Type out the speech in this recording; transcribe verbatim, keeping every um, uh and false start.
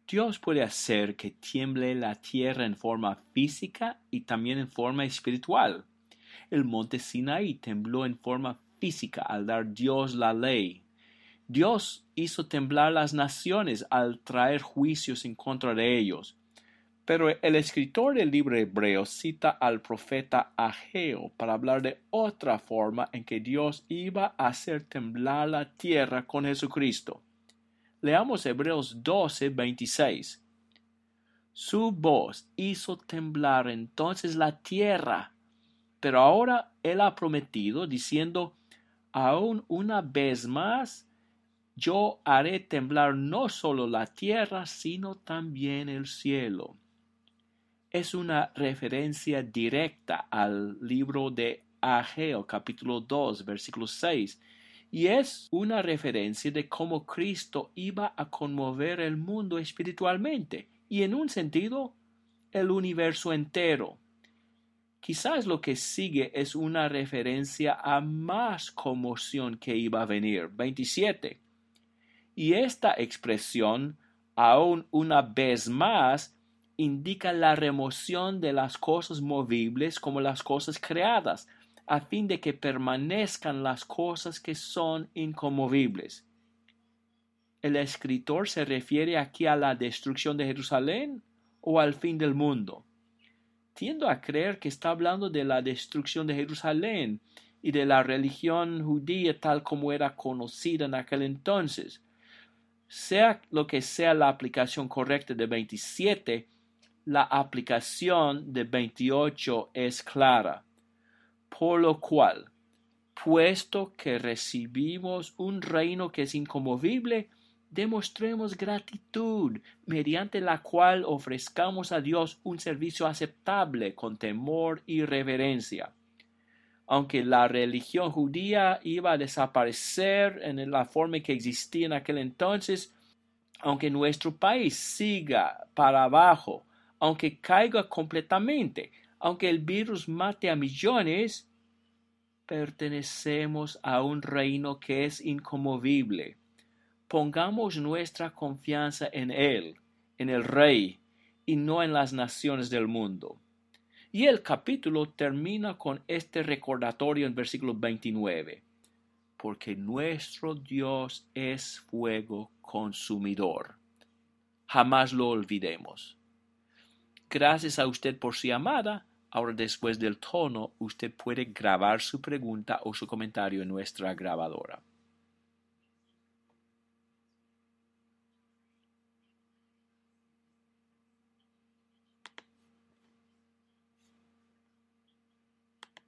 Dios puede hacer que tiemble la tierra en forma física y también en forma espiritual. El monte Sinaí tembló en forma física al dar Dios la ley. Dios hizo temblar las naciones al traer juicios en contra de ellos. Pero el escritor del libro hebreo cita al profeta Ageo para hablar de otra forma en que Dios iba a hacer temblar la tierra con Jesucristo. Leamos Hebreos doce, veintiséis. Su voz hizo temblar entonces la tierra, pero ahora él ha prometido, diciendo, aún una vez más, yo haré temblar no solo la tierra, sino también el cielo. Es una referencia directa al libro de Ageo, capítulo dos, versículo seis, y es una referencia de cómo Cristo iba a conmover el mundo espiritualmente, y en un sentido, el universo entero. Quizás lo que sigue es una referencia a más conmoción que iba a venir. veintisiete. Y esta expresión, aún una vez más, indica la remoción de las cosas movibles como las cosas creadas, a fin de que permanezcan las cosas que son inconmovibles. ¿El escritor se refiere aquí a la destrucción de Jerusalén o al fin del mundo? Tiendo a creer que está hablando de la destrucción de Jerusalén y de la religión judía tal como era conocida en aquel entonces. Sea lo que sea la aplicación correcta de veintisiete, la aplicación de veintiocho es clara. Por lo cual, puesto que recibimos un reino que es inconmovible, demostremos gratitud, mediante la cual ofrezcamos a Dios un servicio aceptable con temor y reverencia. Aunque la religión judía iba a desaparecer en la forma que existía en aquel entonces, aunque nuestro país siga para abajo, aunque caiga completamente, aunque el virus mate a millones, pertenecemos a un reino que es inconmovible. Pongamos nuestra confianza en Él, en el Rey, y no en las naciones del mundo. Y el capítulo termina con este recordatorio en versículo veintinueve. Porque nuestro Dios es fuego consumidor. Jamás lo olvidemos. Gracias a usted por su llamada. Ahora, después del tono, usted puede grabar su pregunta o su comentario en nuestra grabadora.